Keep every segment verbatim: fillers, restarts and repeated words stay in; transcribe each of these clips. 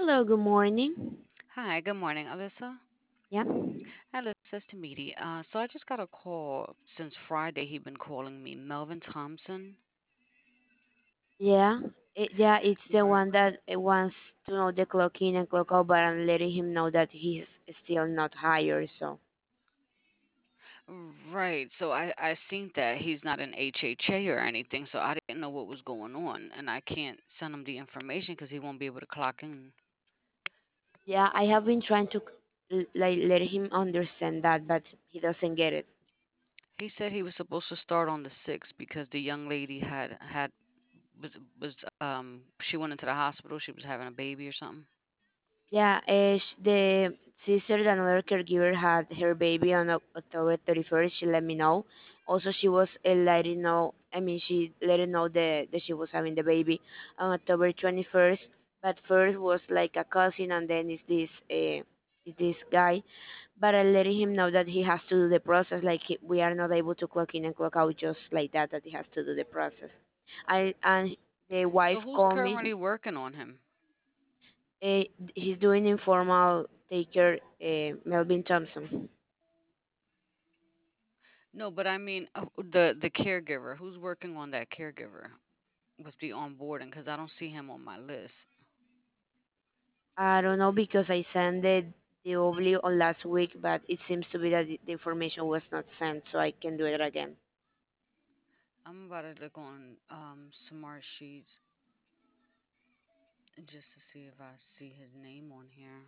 Hello, good morning. Hi, good morning, Alyssa. Yeah, Hi, Alyssa, it's Tamiti. Uh, so I just got a call since Friday. He been calling me, Melvin Thompson. yeah, it, yeah. It's the Right. one that uh, wants to know the clock in and clock out, but I'm letting him know that he's still not hired. So Right. So I I seen that he's not an H H A or anything, so I didn't know what was going on, and I can't send him the information because he won't be able to clock in. yeah, I have been trying to l- like let him understand that, but he doesn't get it. He said he was supposed to start on the sixth because the young lady had had was was um she went into the hospital. She was having a baby or something. Yeah, uh, sh- the sister, another caregiver, had her baby on Oc- October thirty-first. She let me know. Also, she was uh, letting know, I mean, she let it know that, that she was having the baby on October twenty-first. But first was like a cousin, and then is this, uh, is this guy. But I letting him know that he has to do the process. Like he, we are not able to clock in and clock out just like that. That he has to do the process. I and the So wife who's called me. currently working on him? Uh, he's doing informal taker, uh, Melvin Thompson. No, but I mean uh, the the caregiver. Who's working on that caregiver with the onboarding? Because I don't see him on my list. I don't know because I sent the the W on last week, but it seems to be that the the information was not sent, so I can do it again. I'm about to look on um Smart Sheets just to see if I see his name on here.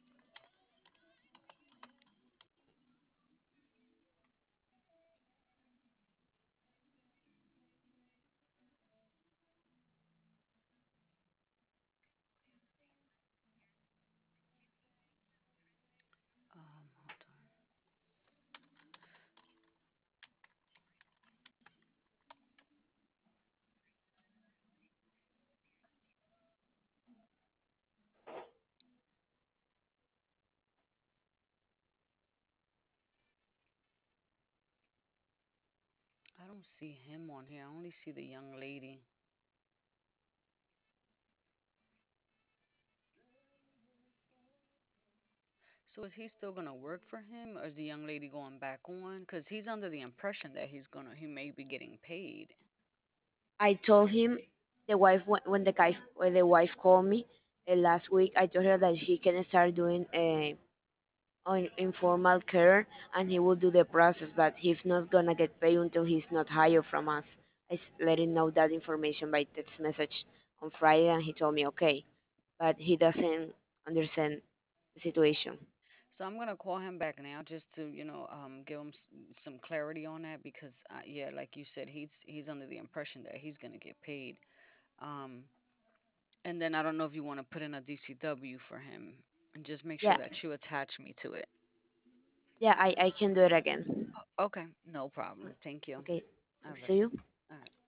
Um, hold on. I don't see him on here. I only see the young lady. So is he still gonna work for him, or is the young lady going back on? Because he's under the impression that he's gonna he may be getting paid. I told him the wife when when the guy when the wife called me uh, last week. I told her that he can start doing uh, on informal care and he will do the process, but he's not gonna get paid until he's not hired from us. I s- let him know that information by text message on Friday, and he told me okay, but he doesn't understand the situation. So I'm gonna call him back now just to you know um give him s- some clarity on that because uh, yeah, like you said, he's he's under the impression that he's gonna get paid. Um, And then I don't know if you want to put in a D C W for him and just make sure Yeah, that you attach me to it. yeah, I, I can do it again. Okay, no problem. Thank you. Okay, All thanks to right. you. All right.